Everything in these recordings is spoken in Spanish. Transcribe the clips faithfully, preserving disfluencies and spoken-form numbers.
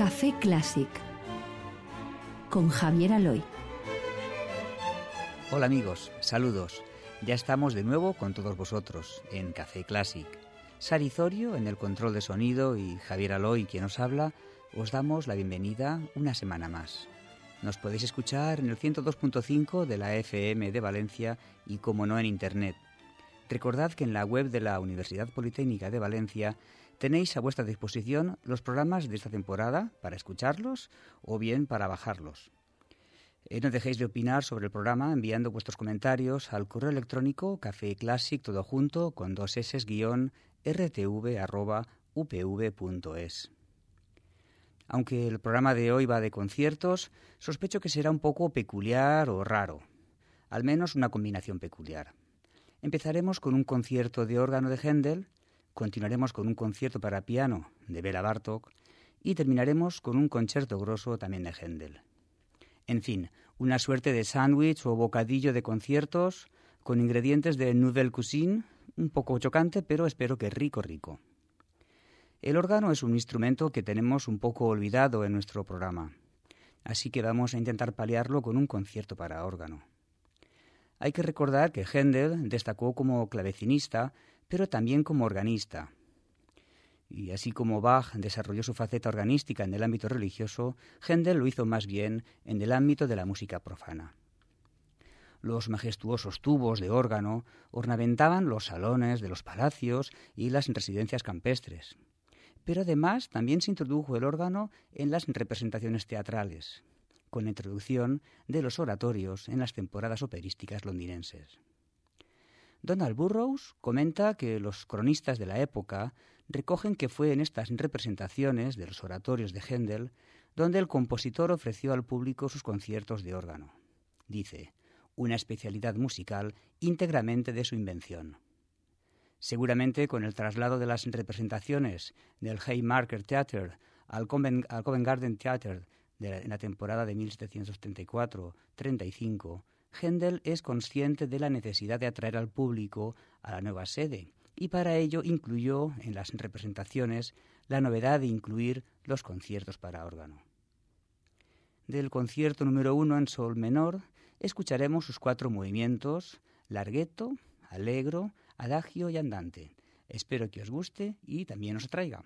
Café Clásic con Javier Aloy. Hola amigos, saludos. Ya estamos de nuevo con todos vosotros en Café Clásic. Sari Zorio en el control de sonido y Javier Aloy, quien os habla, os damos la bienvenida una semana más. Nos podéis escuchar en el ciento dos punto cinco de la F M de Valencia y, como no, en Internet. Recordad que en la web de la Universidad Politécnica de Valencia tenéis a vuestra disposición los programas de esta temporada para escucharlos o bien para bajarlos. Eh, no dejéis de opinar sobre el programa enviando vuestros comentarios al correo electrónico cafeclassic todo junto con dos s guión rtv arroba upv punto es. Aunque el programa de hoy va de conciertos, sospecho que será un poco peculiar o raro, al menos una combinación peculiar. Empezaremos con un concierto de órgano de Händel, continuaremos con un concierto para piano de Béla Bartók y terminaremos con un concerto grosso también de Händel. En fin, una suerte de sándwich o bocadillo de conciertos con ingredientes de nouvelle cuisine, un poco chocante, pero espero que rico, rico. El órgano es un instrumento que tenemos un poco olvidado en nuestro programa, así que vamos a intentar paliarlo con un concierto para órgano. Hay que recordar que Händel destacó como clavecinista, pero también como organista. Y así como Bach desarrolló su faceta organística en el ámbito religioso, Händel lo hizo más bien en el ámbito de la música profana. Los majestuosos tubos de órgano ornamentaban los salones de los palacios y las residencias campestres. Pero además también se introdujo el órgano en las representaciones teatrales, con la introducción de los oratorios en las temporadas operísticas londinenses. Donald Burrows comenta que los cronistas de la época recogen que fue en estas representaciones de los oratorios de Händel donde el compositor ofreció al público sus conciertos de órgano. Dice, una especialidad musical íntegramente de su invención. Seguramente con el traslado de las representaciones del Haymarket Theatre al Covent, al Covent Garden Theatre de la, en la temporada de mil setecientos treinta y cuatro treinta y cinco, Händel es consciente de la necesidad de atraer al público a la nueva sede y para ello incluyó en las representaciones la novedad de incluir los conciertos para órgano. Del concierto número uno en sol menor escucharemos sus cuatro movimientos, larghetto, allegro, adagio y andante. Espero que os guste y también os atraiga.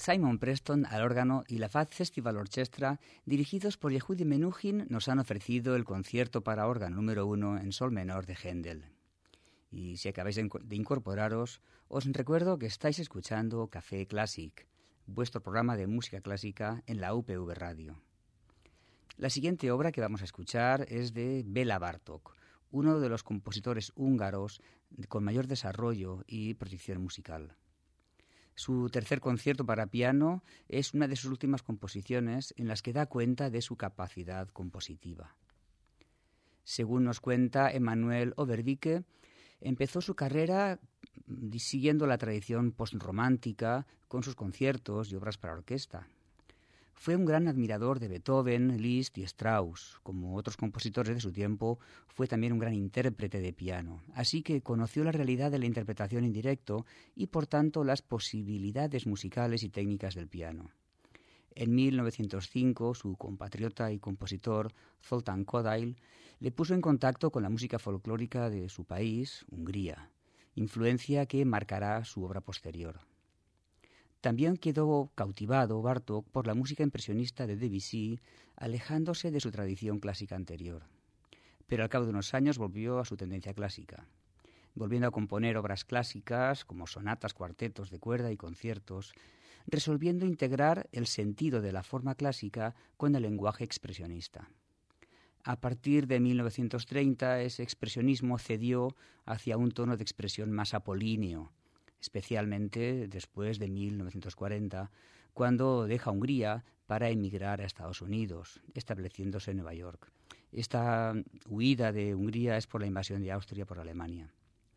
Simon Preston al órgano y la Fat Festival Orchestra, dirigidos por Yehudi Menuhin, nos han ofrecido el concierto para órgano número uno en sol menor de Händel. Y si acabáis de incorporaros, os recuerdo que estáis escuchando Café Classic, vuestro programa de música clásica en la U P V Radio. La siguiente obra que vamos a escuchar es de Béla Bartók, uno de los compositores húngaros con mayor desarrollo y proyección musical. Su tercer concierto para piano es una de sus últimas composiciones en las que da cuenta de su capacidad compositiva. Según nos cuenta Emanuel Overbecke, empezó su carrera siguiendo la tradición postromántica con sus conciertos y obras para orquesta. Fue un gran admirador de Beethoven, Liszt y Strauss. Como otros compositores de su tiempo, fue también un gran intérprete de piano, así que conoció la realidad de la interpretación en directo y, por tanto, las posibilidades musicales y técnicas del piano. En mil novecientos cinco, su compatriota y compositor, Zoltán Kodály, le puso en contacto con la música folclórica de su país, Hungría, influencia que marcará su obra posterior. También quedó cautivado Bartók por la música impresionista de Debussy, alejándose de su tradición clásica anterior. Pero al cabo de unos años volvió a su tendencia clásica, volviendo a componer obras clásicas como sonatas, cuartetos de cuerda y conciertos, resolviendo integrar el sentido de la forma clásica con el lenguaje expresionista. A partir de mil novecientos treinta, ese expresionismo cedió hacia un tono de expresión más apolíneo, especialmente después de mil novecientos cuarenta, cuando deja Hungría para emigrar a Estados Unidos, estableciéndose en Nueva York. Esta huida de Hungría es por la invasión de Austria por Alemania.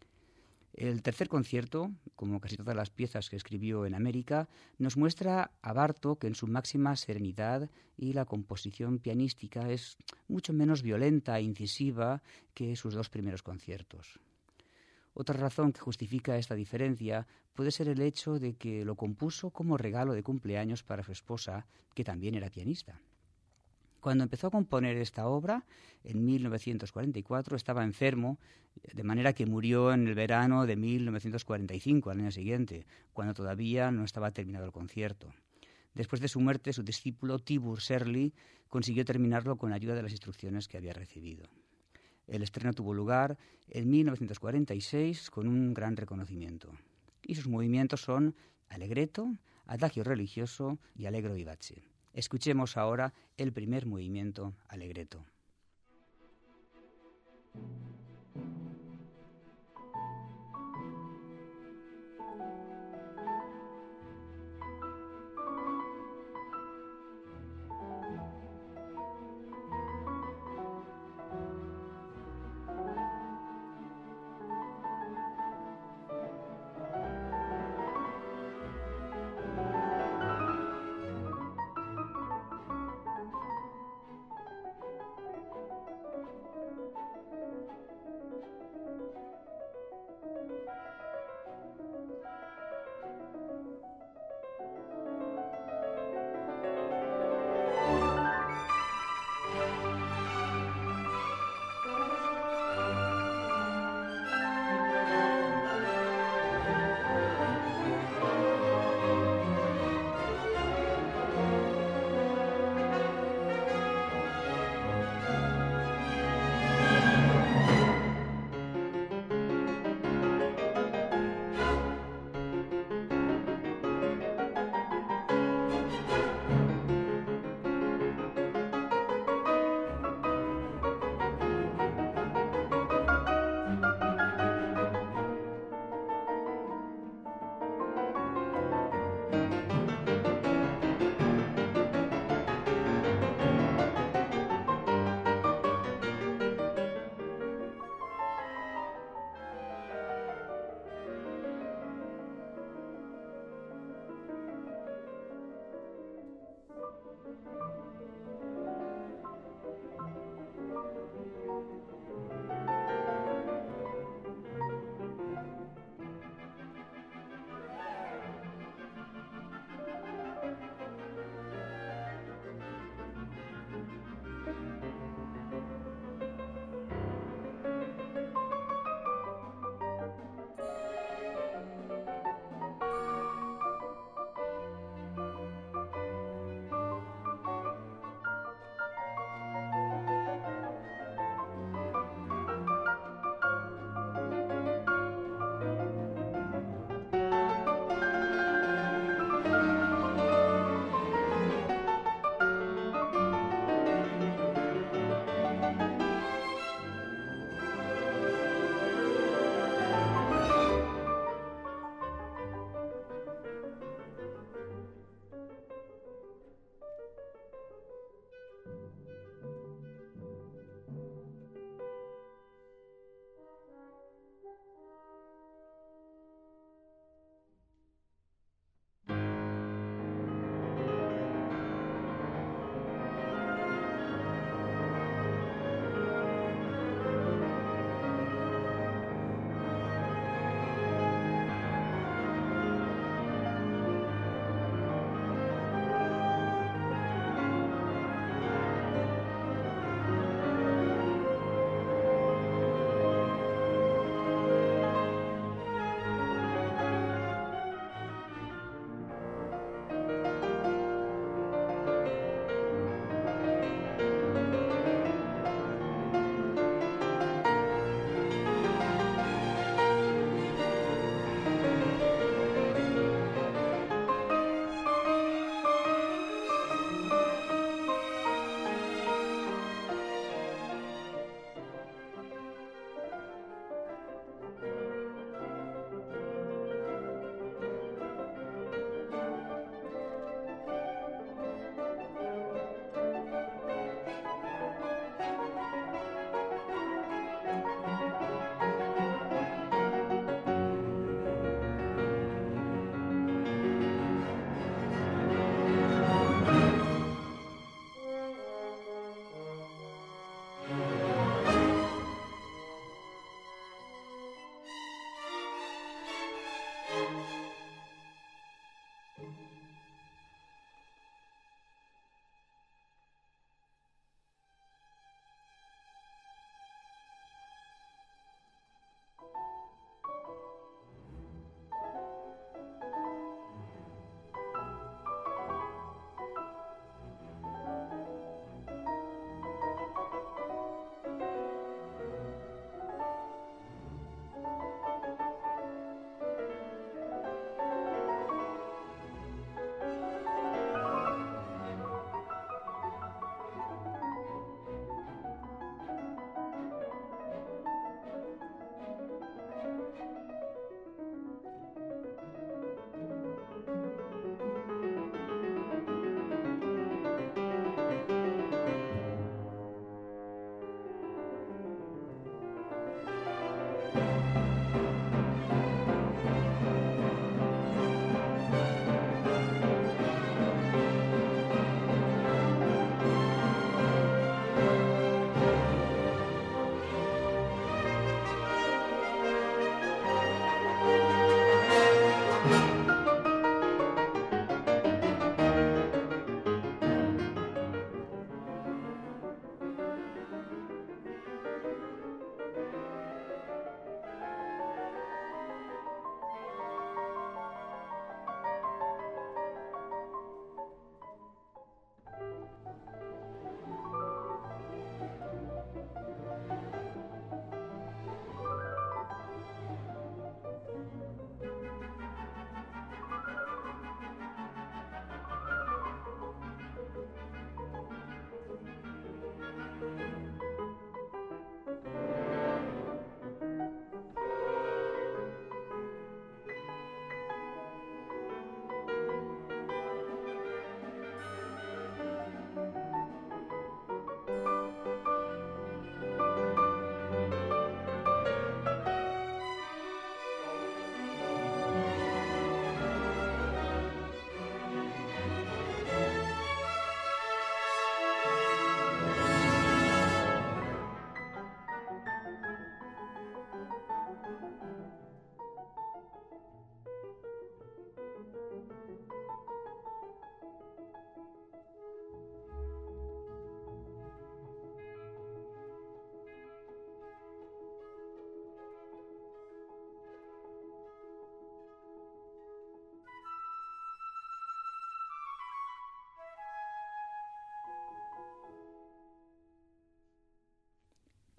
El tercer concierto, como casi todas las piezas que escribió en América, nos muestra a Bartók en su máxima serenidad, y la composición pianística es mucho menos violenta e incisiva que sus dos primeros conciertos. Otra razón que justifica esta diferencia puede ser el hecho de que lo compuso como regalo de cumpleaños para su esposa, que también era pianista. Cuando empezó a componer esta obra, en mil novecientos cuarenta y cuatro, estaba enfermo, de manera que murió en el verano de mil novecientos cuarenta y cinco, al año siguiente, cuando todavía no estaba terminado el concierto. Después de su muerte, su discípulo Tibor Serly consiguió terminarlo con ayuda de las instrucciones que había recibido. El estreno tuvo lugar en mil novecientos cuarenta y seis con un gran reconocimiento. Y sus movimientos son allegretto, adagio religioso y allegro vivace. Escuchemos ahora el primer movimiento, allegretto.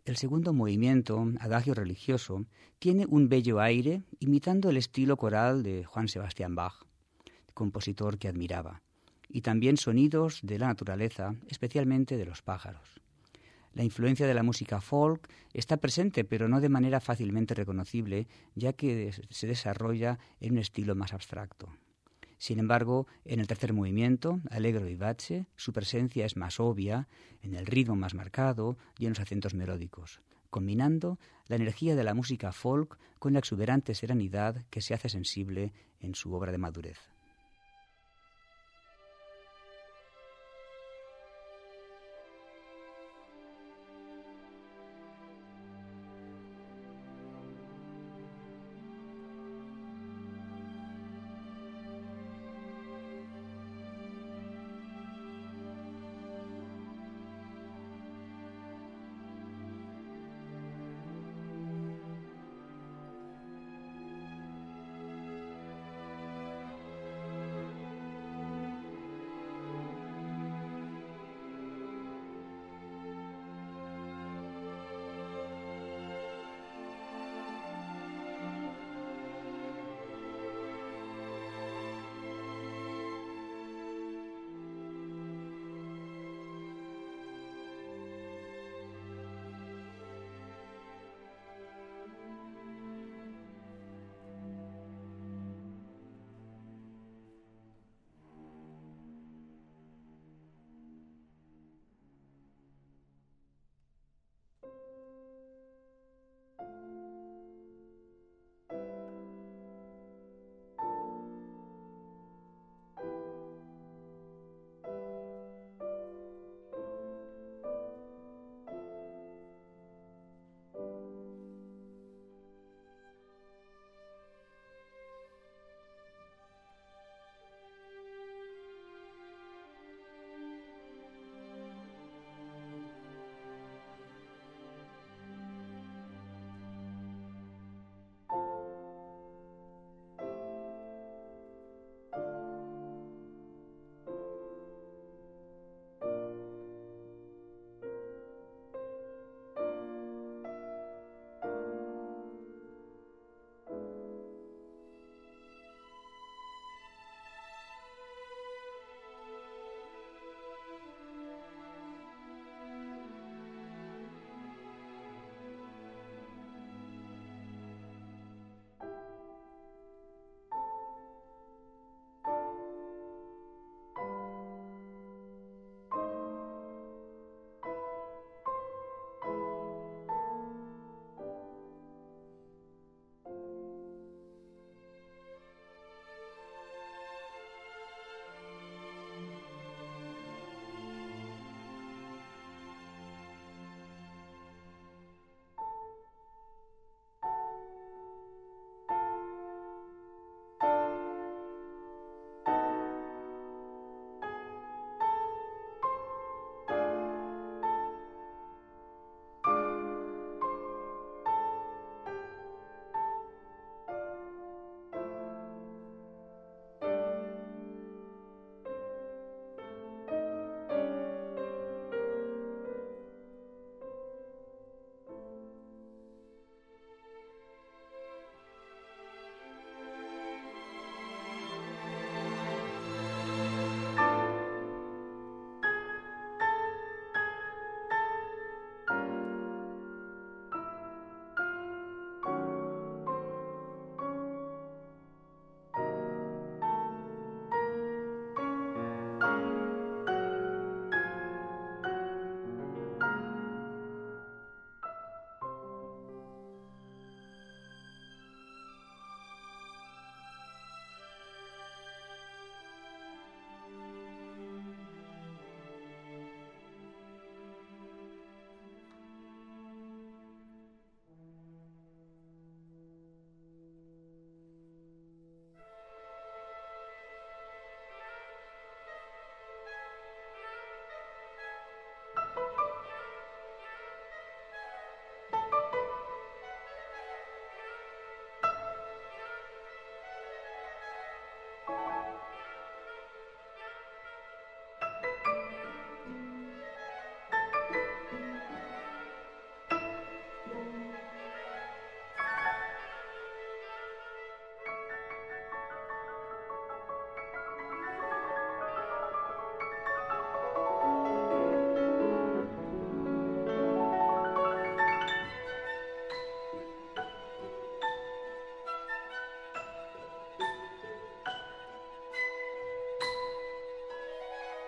El segundo movimiento, Adagio religioso, tiene un bello aire imitando el estilo coral de Juan Sebastián Bach, compositor que admiraba, y también sonidos de la naturaleza, especialmente de los pájaros. La influencia de la música folk está presente, pero no de manera fácilmente reconocible, ya que se desarrolla en un estilo más abstracto. Sin embargo, en el tercer movimiento, Allegro vivace, su presencia es más obvia, en el ritmo más marcado y en los acentos melódicos, combinando la energía de la música folk con la exuberante serenidad que se hace sensible en su obra de madurez.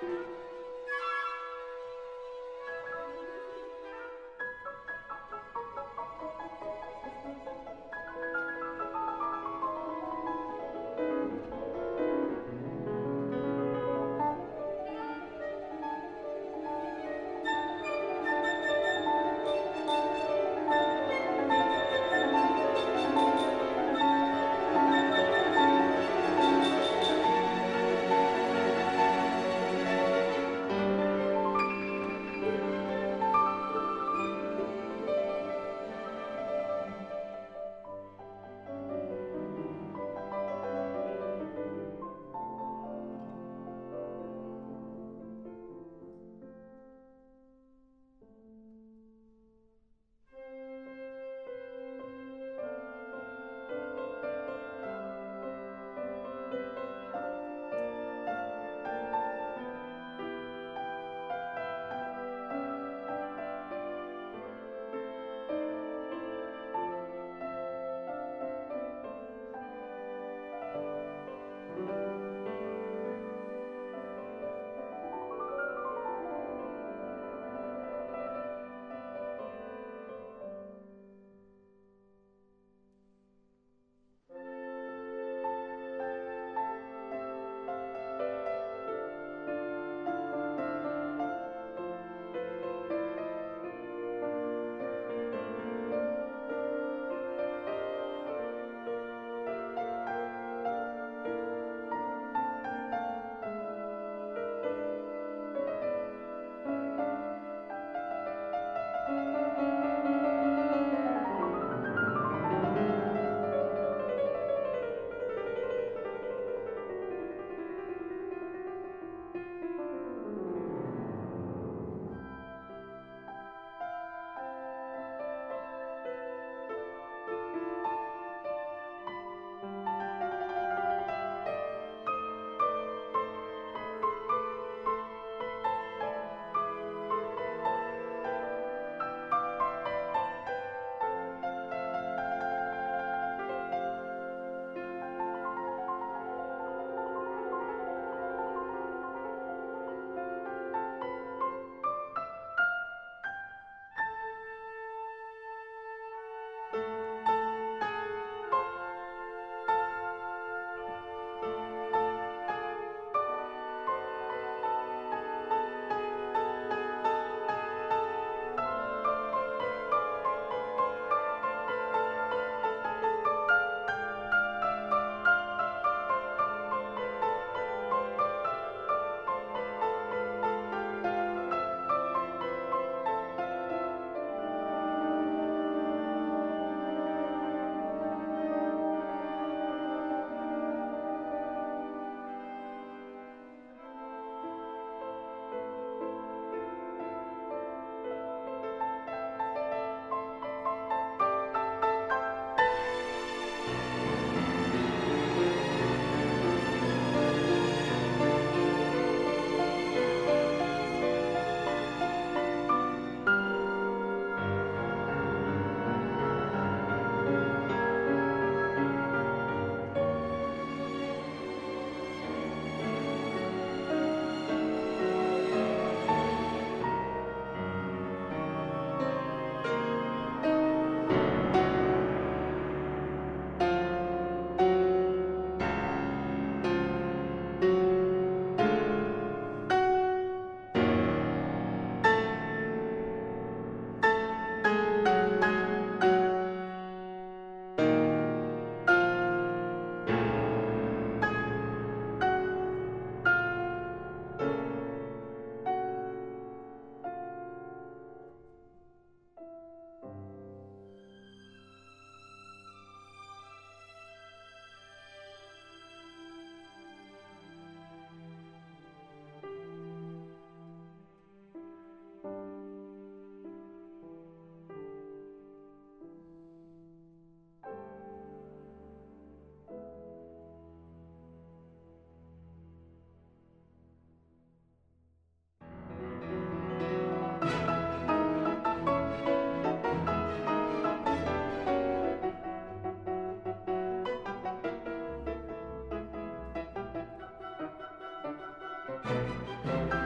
Thank you.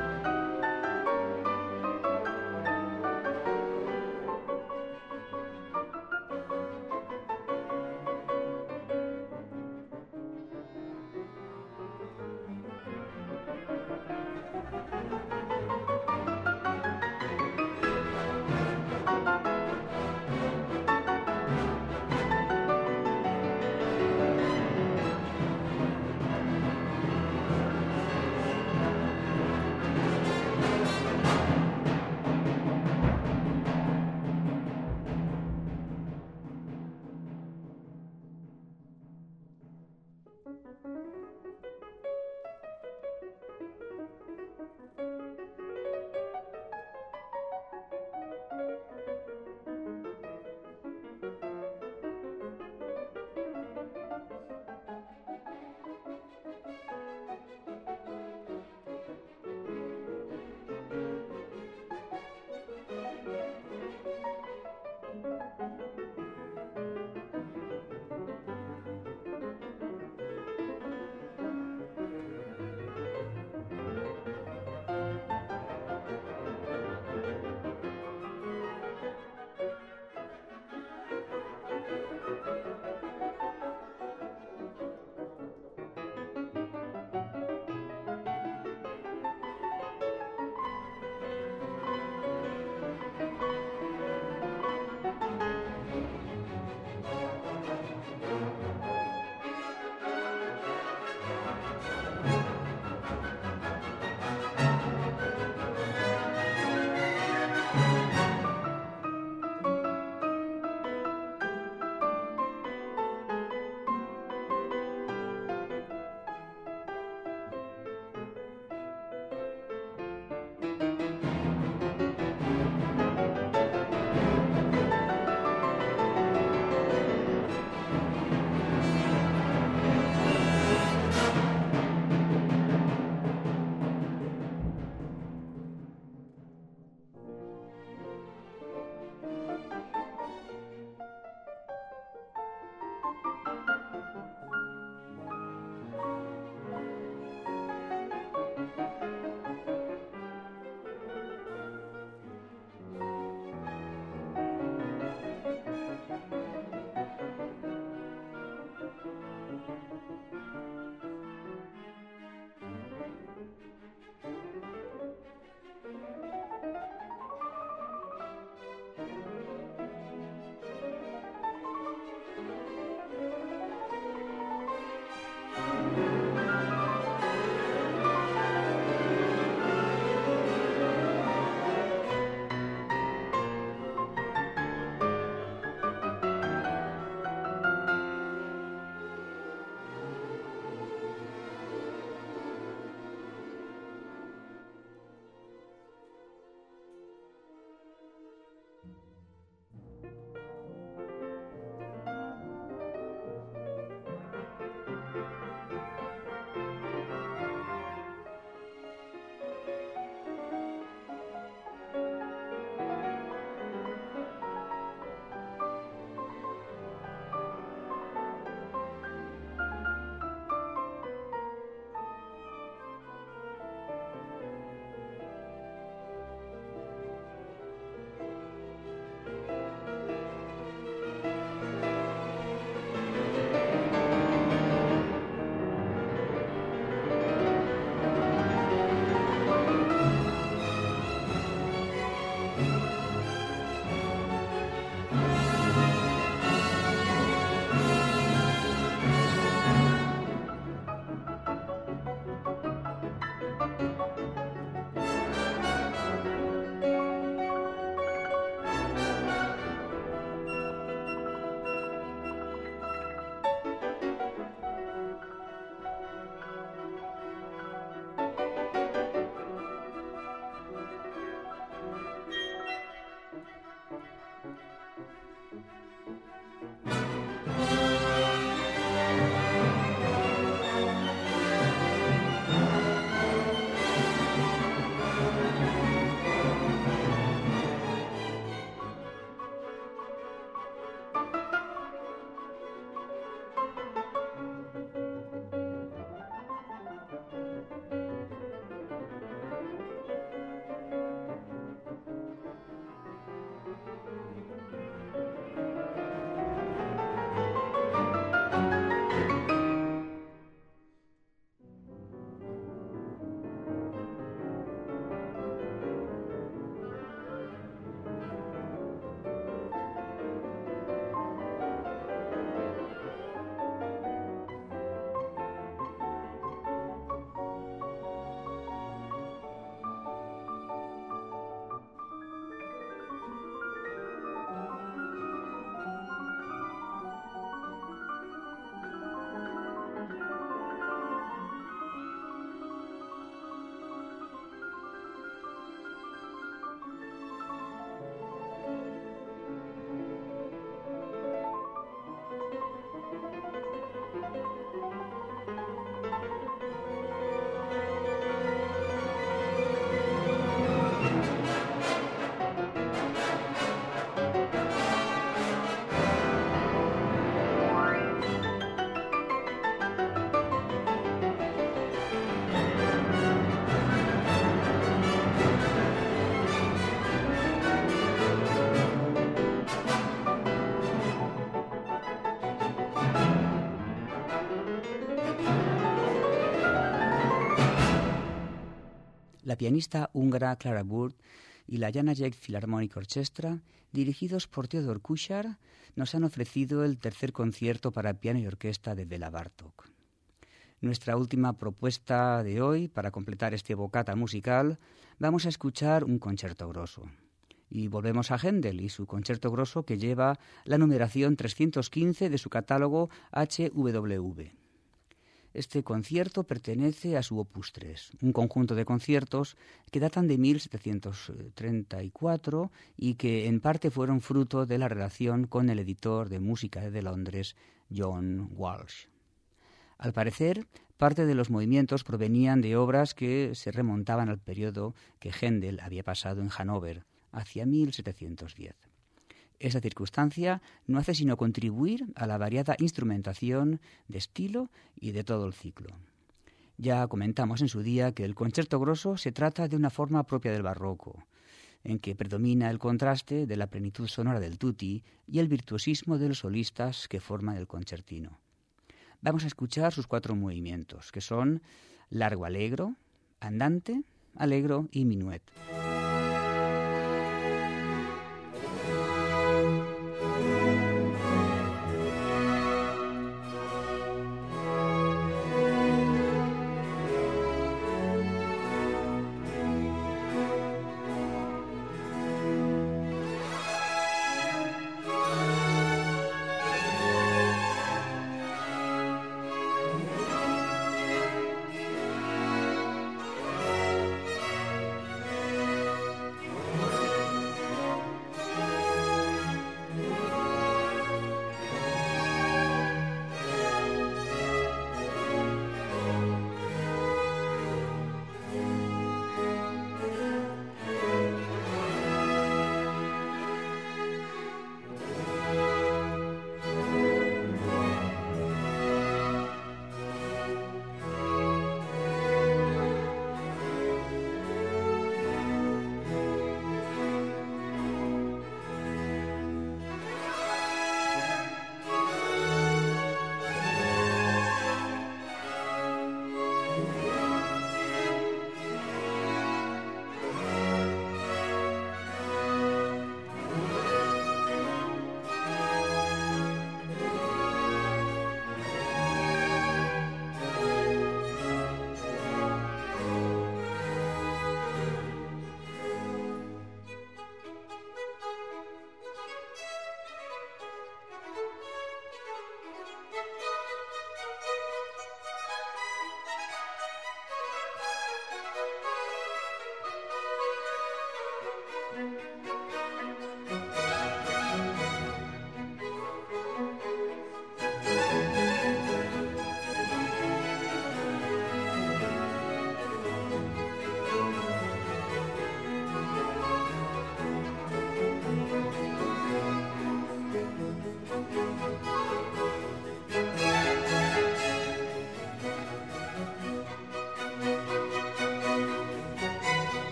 la pianista húngara Clara Burt y la Janáček Philharmonic Orchestra, dirigidos por Theodor Kuchar, nos han ofrecido el tercer concierto para piano y orquesta de Béla Bartók. Nuestra última propuesta de hoy, para completar este bocata musical, vamos a escuchar un concierto grosso. Y volvemos a Händel y su concierto grosso, que lleva la numeración trescientos quince de su catálogo H W V. Este concierto pertenece a su Opus tres, un conjunto de conciertos que datan de mil setecientos treinta y cuatro y que en parte fueron fruto de la relación con el editor de música de Londres, John Walsh. Al parecer, parte de los movimientos provenían de obras que se remontaban al periodo que Händel había pasado en Hannover, hacia mil setecientos diez. Esa circunstancia no hace sino contribuir a la variada instrumentación de estilo y de todo el ciclo. Ya comentamos en su día que el concierto grosso se trata de una forma propia del barroco, en que predomina el contraste de la plenitud sonora del tutti y el virtuosismo de los solistas que forman el concertino. Vamos a escuchar sus cuatro movimientos, que son largo allegro, andante, allegro y minuet.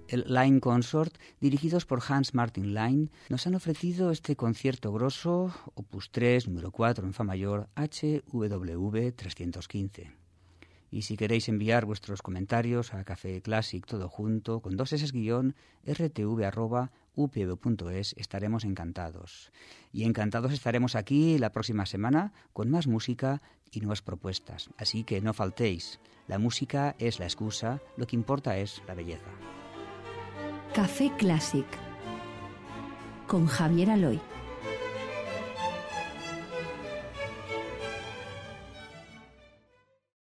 el Line Consort, dirigidos por Hans Martin Line, nos han ofrecido este concierto grosso, opus tres, número cuatro en fa mayor, H W V trescientos quince. Y si queréis enviar vuestros comentarios a Café Classic todo junto, con dos S guión, rtv arroba upv.es, estaremos encantados. Y encantados estaremos aquí la próxima semana con más música y nuevas propuestas. Así que no faltéis. La música es la excusa, lo que importa es la belleza. Café Classic con Javier Aloy.